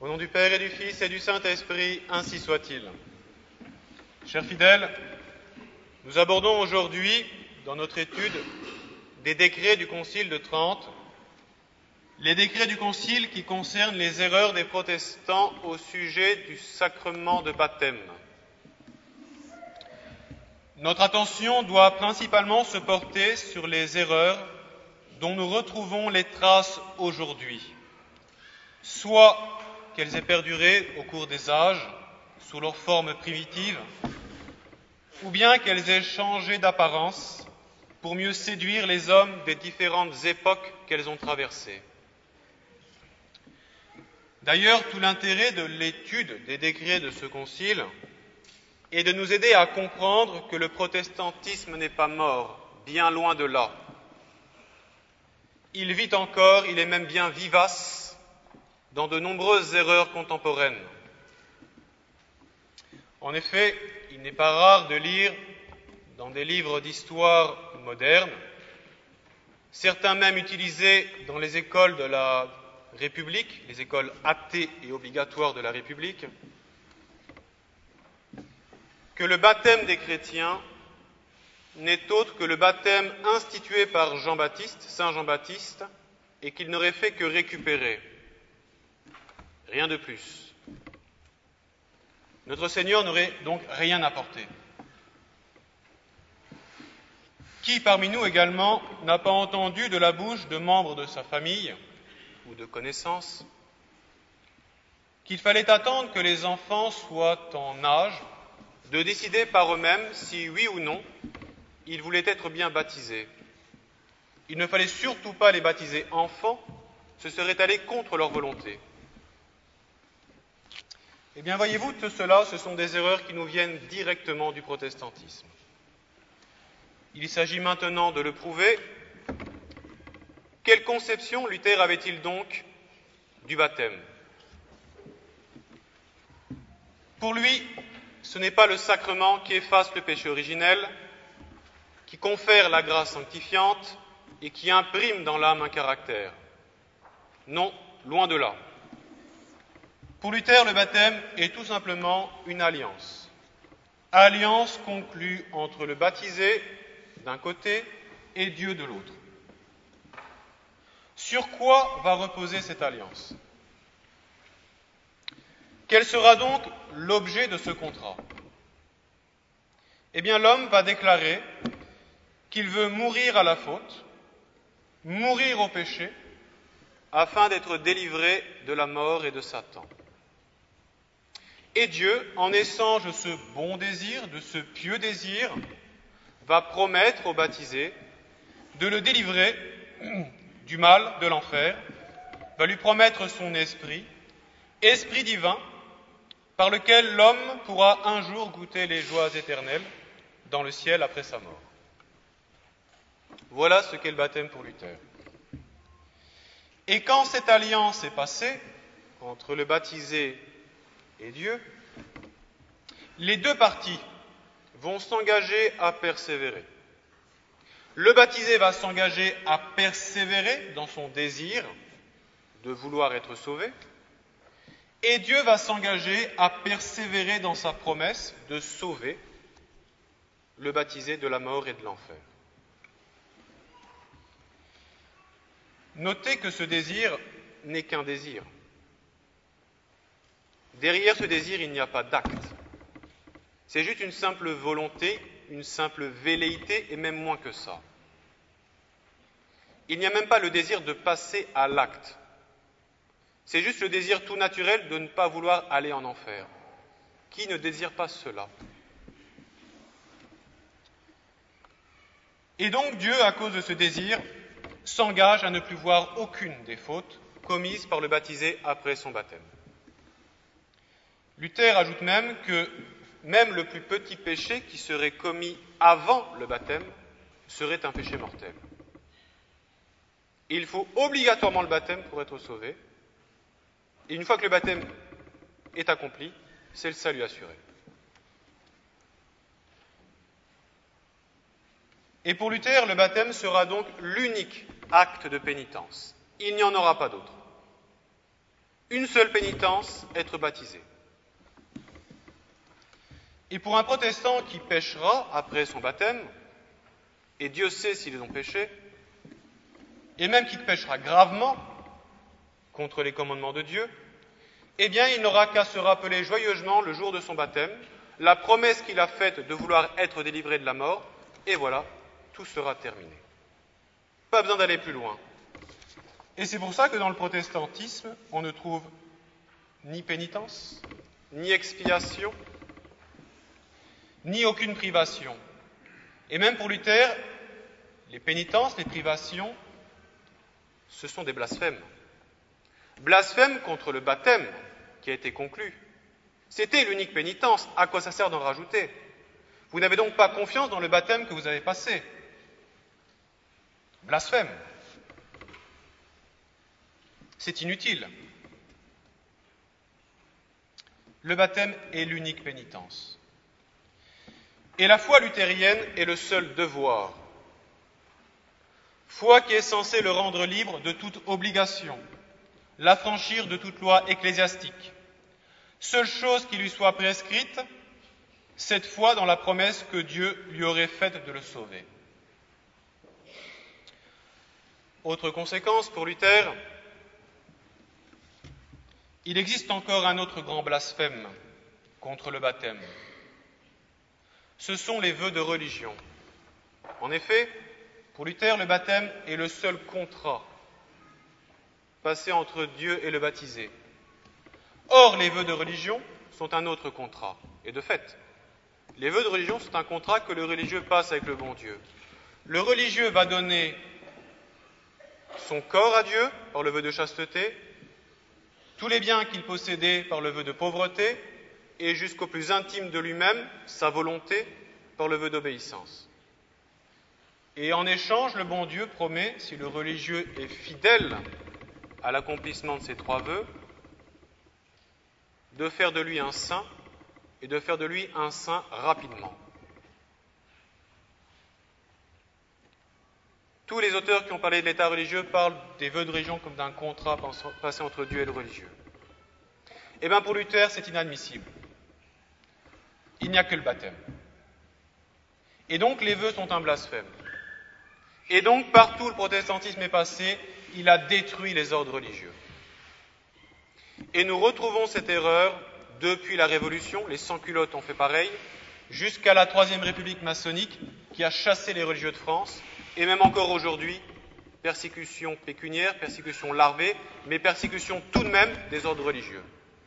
Au nom du Père et du Fils et du Saint-Esprit, ainsi soit-il. Chers fidèles, nous abordons aujourd'hui, dans notre étude, des décrets du Concile de Trente, les décrets du Concile qui concernent les erreurs des protestants au sujet du sacrement de baptême. Notre attention doit principalement se porter sur les erreurs dont nous retrouvons les traces aujourd'hui, soit qu'elles aient perduré au cours des âges sous leur forme primitive, ou bien qu'elles aient changé d'apparence pour mieux séduire les hommes des différentes époques qu'elles ont traversées. D'ailleurs, tout l'intérêt de l'étude des décrets de ce concile est de nous aider à comprendre que le protestantisme n'est pas mort, bien loin de là. Il vit encore, il est même bien vivace dans de nombreuses erreurs contemporaines. En effet, il n'est pas rare de lire dans des livres d'histoire modernes, certains même utilisés dans les écoles de la République, les écoles athées et obligatoires de la République, que le baptême des chrétiens n'est autre que le baptême institué par Jean-Baptiste, Saint Jean-Baptiste, et qu'il n'aurait fait que récupérer. Rien de plus. Notre Seigneur n'aurait donc rien apporté. Qui parmi nous également n'a pas entendu de la bouche de membres de sa famille ou de connaissances qu'il fallait attendre que les enfants soient en âge de décider par eux-mêmes si oui ou non ils voulaient être bien baptisés. Il ne fallait surtout pas les baptiser enfants, ce serait aller contre leur volonté. Eh bien, voyez-vous, tout cela, ce sont des erreurs qui nous viennent directement du protestantisme. Il s'agit maintenant de le prouver. Quelle conception Luther avait-il donc du baptême ? Pour lui, ce n'est pas le sacrement qui efface le péché originel, qui confère la grâce sanctifiante et qui imprime dans l'âme un caractère. Non, loin de là. Pour Luther, le baptême est tout simplement une alliance. Alliance conclue entre le baptisé d'un côté et Dieu de l'autre. Sur quoi va reposer cette alliance ? Quel sera donc l'objet de ce contrat ? Eh bien, l'homme va déclarer qu'il veut mourir à la faute, mourir au péché, afin d'être délivré de la mort et de Satan. Et Dieu, en échange de ce bon désir, de ce pieux désir, va promettre au baptisé de le délivrer du mal, de l'enfer, va lui promettre son esprit, esprit divin, par lequel l'homme pourra un jour goûter les joies éternelles dans le ciel après sa mort. Voilà ce qu'est le baptême pour Luther. Et quand cette alliance est passée entre le baptisé et Dieu, les deux parties vont s'engager à persévérer. Le baptisé va s'engager à persévérer dans son désir de vouloir être sauvé, et Dieu va s'engager à persévérer dans sa promesse de sauver le baptisé de la mort et de l'enfer. Notez que ce désir n'est qu'un désir. Derrière ce désir, il n'y a pas d'acte. C'est juste une simple volonté, une simple velléité, et même moins que ça. Il n'y a même pas le désir de passer à l'acte. C'est juste le désir tout naturel de ne pas vouloir aller en enfer. Qui ne désire pas cela ? Et donc Dieu, à cause de ce désir, s'engage à ne plus voir aucune des fautes commises par le baptisé après son baptême. Luther ajoute même que même le plus petit péché qui serait commis avant le baptême serait un péché mortel. Il faut obligatoirement le baptême pour être sauvé. Et une fois que le baptême est accompli, c'est le salut assuré. Et pour Luther, le baptême sera donc l'unique acte de pénitence. Il n'y en aura pas d'autre. une seule pénitence, être baptisé. Et pour un protestant qui péchera après son baptême, et Dieu sait s'ils ont péché, et même qui péchera gravement contre les commandements de Dieu, eh bien, il n'aura qu'à se rappeler joyeusement le jour de son baptême, la promesse qu'il a faite de vouloir être délivré de la mort, et voilà, tout sera terminé. Pas besoin d'aller plus loin. Et c'est pour ça que dans le protestantisme, on ne trouve ni pénitence, ni expiation, ni aucune privation. Et même pour Luther, les pénitences, les privations, ce sont des blasphèmes. Blasphème contre le baptême qui a été conclu. C'était l'unique pénitence. À quoi ça sert d'en rajouter? Vous n'avez donc pas confiance dans le baptême que vous avez passé. Blasphème. C'est inutile. Le baptême est l'unique pénitence. Et la foi luthérienne est le seul devoir. Foi qui est censée le rendre libre de toute obligation, l'affranchir de toute loi ecclésiastique. Seule chose qui lui soit prescrite, cette foi dans la promesse que Dieu lui aurait faite de le sauver. Autre conséquence pour Luther, il existe encore un autre grand blasphème contre le baptême. Ce sont les vœux de religion. En effet, pour Luther, le baptême est le seul contrat passé entre Dieu et le baptisé. Or, les vœux de religion sont un autre contrat. Et de fait, les vœux de religion sont un contrat que le religieux passe avec le bon Dieu. Le religieux va donner son corps à Dieu par le vœu de chasteté, tous les biens qu'il possédait par le vœu de pauvreté, et jusqu'au plus intime de lui-même, sa volonté, par le vœu d'obéissance. Et en échange, le bon Dieu promet, si le religieux est fidèle à l'accomplissement de ces trois vœux, de faire de lui un saint, et de faire de lui un saint rapidement. Tous les auteurs qui ont parlé de l'état religieux parlent des vœux de religion comme d'un contrat passé entre Dieu et le religieux. Eh bien, pour Luther, c'est inadmissible. Il n'y a que le baptême. Et donc, les vœux sont un blasphème. Et donc, partout où le protestantisme est passé, il a détruit les ordres religieux. Et nous retrouvons cette erreur depuis la Révolution, les sans-culottes ont fait pareil, jusqu'à la Troisième République maçonnique qui a chassé les religieux de France, et même encore aujourd'hui, persécution pécuniaire, persécution larvée, mais persécution tout de même des ordres religieux.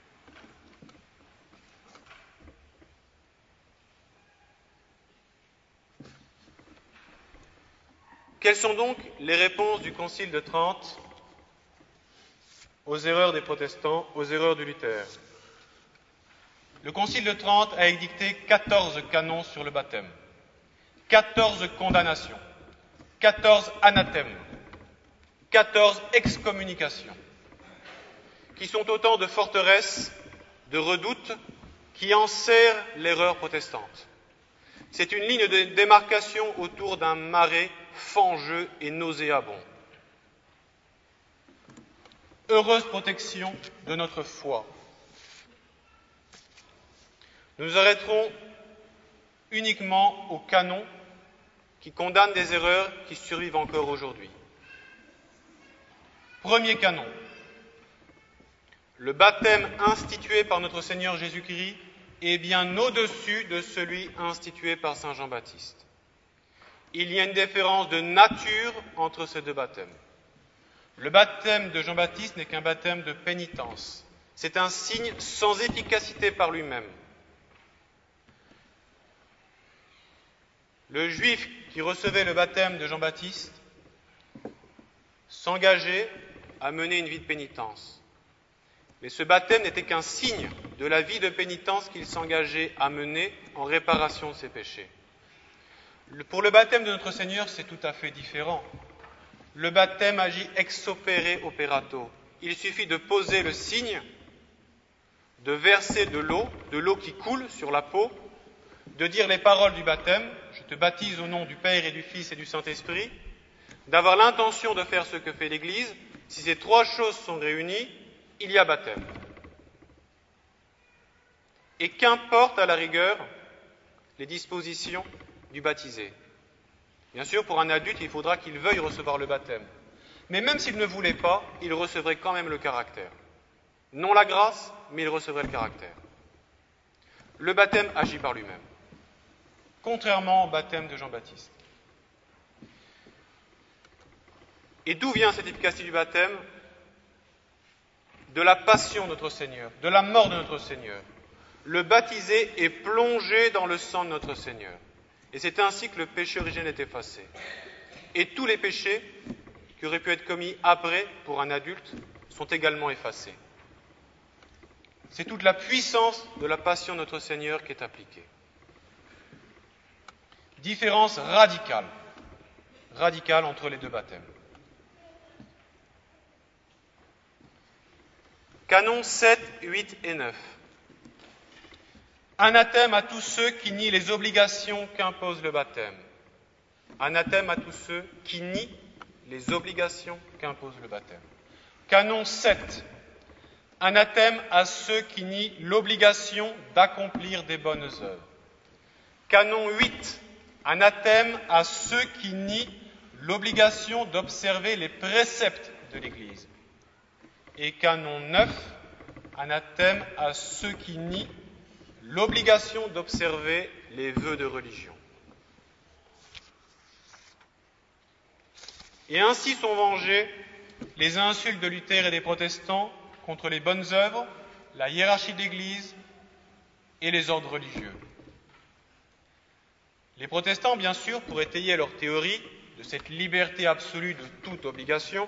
Quelles sont donc les réponses du Concile de Trente aux erreurs des protestants, aux erreurs de Luther? Le Concile de Trente a édicté 14 canons sur le baptême, 14 condamnations, 14 anathèmes, 14 excommunications, qui sont autant de forteresses, de redoutes, qui enserrent l'erreur protestante. C'est une ligne de démarcation autour d'un marais fangeux et nauséabond. Heureuse protection de notre foi. Nous nous arrêterons uniquement aux canons qui condamnent des erreurs qui survivent encore aujourd'hui. Premier canon. Le baptême institué par notre Seigneur Jésus-Christ est bien au-dessus de celui institué par saint Jean-Baptiste. Il y a une différence de nature entre ces deux baptêmes. Le baptême de Jean-Baptiste n'est qu'un baptême de pénitence. C'est un signe sans efficacité par lui-même. Le juif qui recevait le baptême de Jean-Baptiste s'engageait à mener une vie de pénitence. Mais ce baptême n'était qu'un signe de la vie de pénitence qu'il s'engageait à mener en réparation de ses péchés. Pour le baptême de notre Seigneur, c'est tout à fait différent. Le baptême agit ex opere operato. Il suffit de poser le signe, de verser de l'eau qui coule sur la peau, de dire les paroles du baptême, je te baptise au nom du Père et du Fils et du Saint-Esprit, d'avoir l'intention de faire ce que fait l'Église. Si ces trois choses sont réunies, il y a baptême. Et qu'importe à la rigueur les dispositions du baptisé. Bien sûr, pour un adulte, il faudra qu'il veuille recevoir le baptême. Mais même s'il ne voulait pas, il recevrait quand même le caractère. Non la grâce, mais il recevrait le caractère. Le baptême agit par lui-même, contrairement au baptême de Jean-Baptiste. Et d'où vient cette efficacité du baptême? De la passion de notre Seigneur, de la mort de notre Seigneur. Le baptisé est plongé dans le sang de notre Seigneur. Et c'est ainsi que le péché originel est effacé. Et tous les péchés qui auraient pu être commis après pour un adulte sont également effacés. C'est toute la puissance de la passion de notre Seigneur qui est appliquée. Différence radicale entre les deux baptêmes. Canons 7, 8 et 9. Anathème à tous ceux qui nient les obligations qu'impose le baptême. Anathème à tous ceux qui nient les obligations qu'impose le baptême. Canon 7. Anathème à ceux qui nient l'obligation d'accomplir des bonnes œuvres. Canon 8. Anathème à ceux qui nient l'obligation d'observer les préceptes de l'Église. Et canon 9. Anathème à ceux qui nient l'obligation d'observer les vœux de religion. Et ainsi sont vengées les insultes de Luther et des protestants contre les bonnes œuvres, la hiérarchie de l'Église et les ordres religieux. Les protestants, bien sûr, pour étayer leur théorie de cette liberté absolue de toute obligation,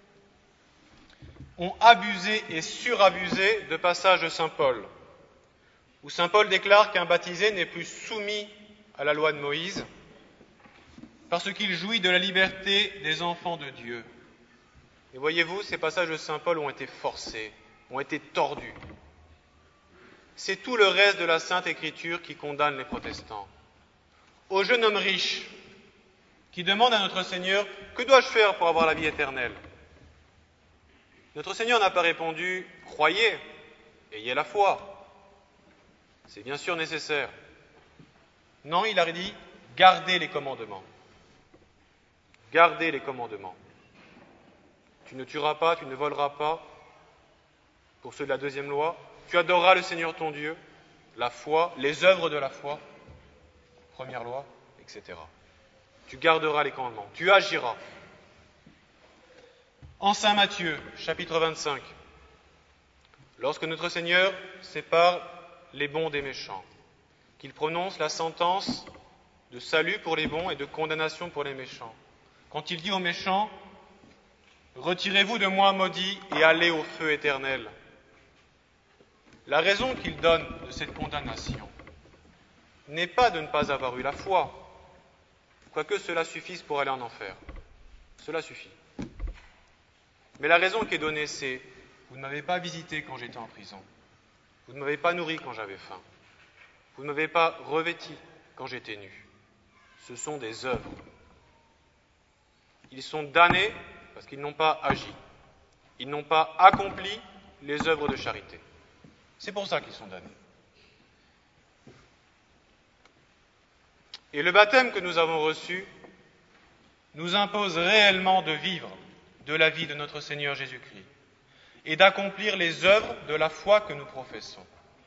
ont abusé et surabusé de passages de saint Paul, où saint Paul déclare qu'un baptisé n'est plus soumis à la loi de Moïse parce qu'il jouit de la liberté des enfants de Dieu. Et voyez-vous, ces passages de saint Paul ont été forcés, ont été tordus. C'est tout le reste de la Sainte Écriture qui condamne les protestants. Au jeune homme riche qui demande à notre Seigneur « Que dois-je faire pour avoir la vie éternelle ?» Notre Seigneur n'a pas répondu « Croyez, ayez la foi ». C'est bien sûr nécessaire. Non, il a dit « Gardez les commandements ». Gardez les commandements. Tu ne tueras pas, tu ne voleras pas, pour ceux de la deuxième loi. Tu adoreras le Seigneur ton Dieu, la foi, les œuvres de la foi, première loi, etc. Tu garderas les commandements, tu agiras. En Saint Matthieu, chapitre 25, lorsque notre Seigneur sépare les bons des méchants, qu'il prononce la sentence de salut pour les bons et de condamnation pour les méchants, quand il dit aux méchants « Retirez-vous de moi, maudits, et allez au feu éternel », la raison qu'il donne de cette condamnation n'est pas de ne pas avoir eu la foi, quoique cela suffise pour aller en enfer. Cela suffit. Mais la raison qui est donnée, c'est « Vous ne m'avez pas visité quand j'étais en prison. Vous ne m'avez pas nourri quand j'avais faim. Vous ne m'avez pas revêti quand j'étais nu. » Ce sont des œuvres. Ils sont damnés parce qu'ils n'ont pas agi. Ils n'ont pas accompli les œuvres de charité. C'est pour ça qu'ils sont damnés. Et le baptême que nous avons reçu nous impose réellement de vivre de la vie de notre Seigneur Jésus-Christ et d'accomplir les œuvres de la foi que nous professons.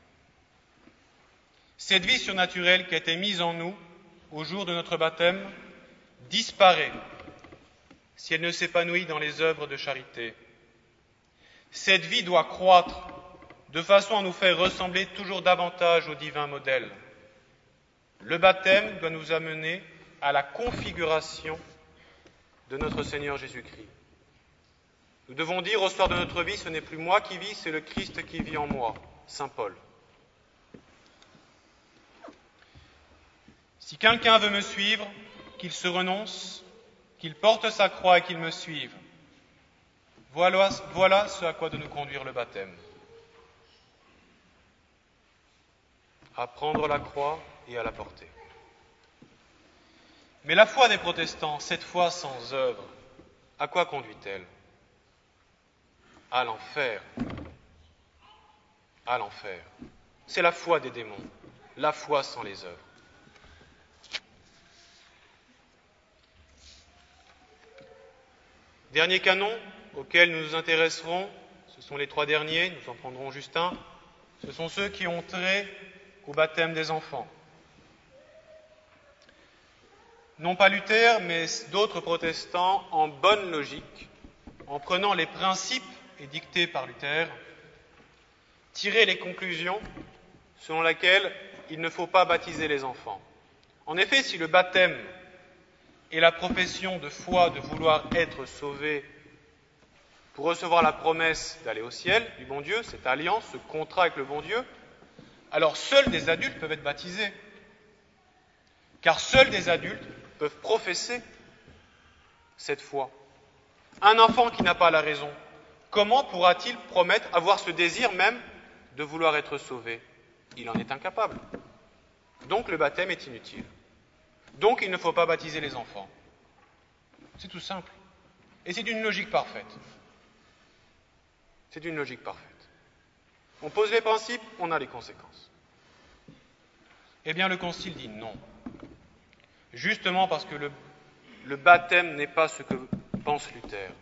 Cette vie surnaturelle qui a été mise en nous au jour de notre baptême disparaît si elle ne s'épanouit dans les œuvres de charité. Cette vie doit croître de façon à nous faire ressembler toujours davantage au divin modèle. Le baptême doit nous amener à la configuration de notre Seigneur Jésus-Christ. Nous devons dire au soir de notre vie, ce n'est plus moi qui vis, c'est le Christ qui vit en moi, saint Paul. Si quelqu'un veut me suivre, qu'il se renonce, qu'il porte sa croix et qu'il me suive. Voilà ce à quoi doit nous conduire le baptême. À prendre la croix et à la porter. Mais la foi des protestants, cette foi sans œuvre, à quoi conduit-elle? À l'enfer. à l'enfer. C'est la foi des démons, la foi sans les œuvres. Dernier canon auquel nous nous intéresserons, ce sont les 3 derniers, nous en prendrons juste un, ce sont ceux qui ont trait au baptême des enfants. Non pas Luther, mais d'autres protestants, en bonne logique, en prenant les principes édictés par Luther, tiraient les conclusions selon lesquelles il ne faut pas baptiser les enfants. En effet, si le baptême est la profession de foi de vouloir être sauvé pour recevoir la promesse d'aller au ciel du bon Dieu, cette alliance, ce contrat avec le bon Dieu, alors seuls des adultes peuvent être baptisés. Car seuls des adultes peuvent professer cette foi. Un enfant qui n'a pas la raison, comment pourra-t-il promettre, avoir ce désir même de vouloir être sauvé? Il en est incapable. Donc le baptême est inutile. Donc il ne faut pas baptiser les enfants. C'est tout simple. Et c'est d'une logique parfaite. C'est d'une logique parfaite. On pose les principes, on a les conséquences. Eh bien, le Concile dit non. Justement parce que le baptême n'est pas ce que pense Luther.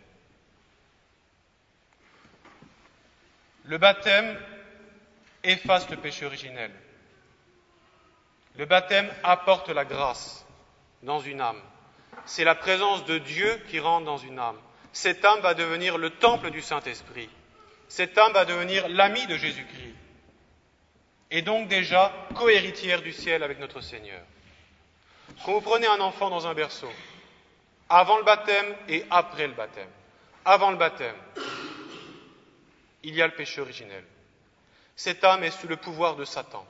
Le baptême efface le péché originel. Le baptême apporte la grâce dans une âme. C'est la présence de Dieu qui rentre dans une âme. Cette âme va devenir le temple du Saint-Esprit. Cette âme va devenir l'amie de Jésus-Christ. Et donc déjà cohéritière du ciel avec notre Seigneur. Quand vous prenez un enfant dans un berceau, avant le baptême et après le baptême, avant le baptême, il y a le péché originel. Cette âme est sous le pouvoir de Satan.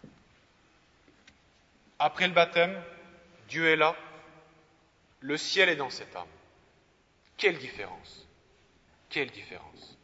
Après le baptême, Dieu est là, le ciel est dans cette âme. Quelle différence! Quelle différence!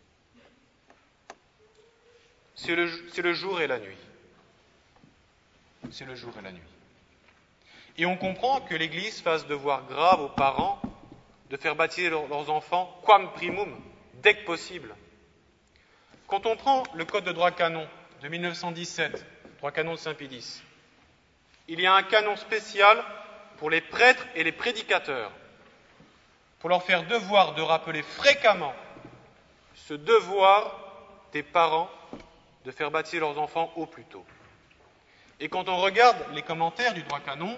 C'est le jour et la nuit. C'est le jour et la nuit. Et on comprend que l'Église fasse devoir grave aux parents de faire baptiser leurs enfants quam primum, dès que possible. Quand on prend le Code de droit canon de 1917, droit canon de Saint-Pédis, il y a un canon spécial pour les prêtres et les prédicateurs, pour leur faire devoir de rappeler fréquemment ce devoir des parents de faire baptiser leurs enfants au plus tôt. Et quand on regarde les commentaires du droit canon,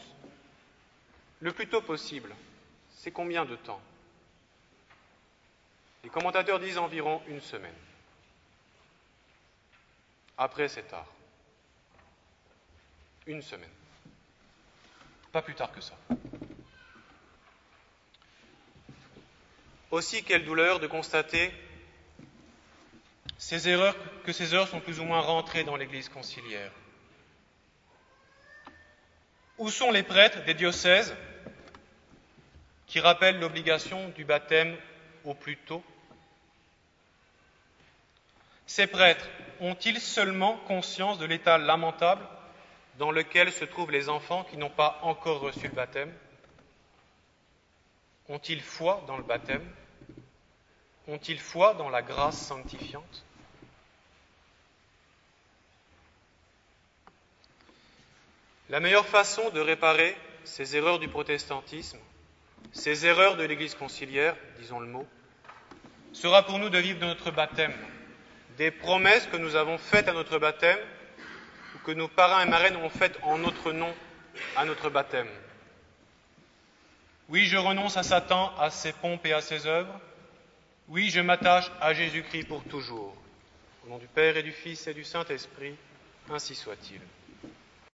le plus tôt possible, c'est combien de temps? Les commentateurs disent environ 1 semaine. Après, c'est tard. 1 semaine. Pas plus tard que ça. Aussi, quelle douleur de constater que ces heures sont plus ou moins rentrées dans l'Église conciliaire. Où sont les prêtres des diocèses qui rappellent l'obligation du baptême au plus tôt? Ces prêtres ont-ils seulement conscience de l'état lamentable dans lequel se trouvent les enfants qui n'ont pas encore reçu le baptême? Ont-ils foi dans le baptême? Ont-ils foi dans la grâce sanctifiante? La meilleure façon de réparer ces erreurs du protestantisme, ces erreurs de l'Église conciliaire, disons le mot, sera pour nous de vivre de notre baptême, des promesses que nous avons faites à notre baptême ou que nos parrains et marraines ont faites en notre nom à notre baptême. Oui, je renonce à Satan, à ses pompes et à ses œuvres. Oui, je m'attache à Jésus-Christ pour toujours. Au nom du Père et du Fils et du Saint-Esprit, ainsi soit-il.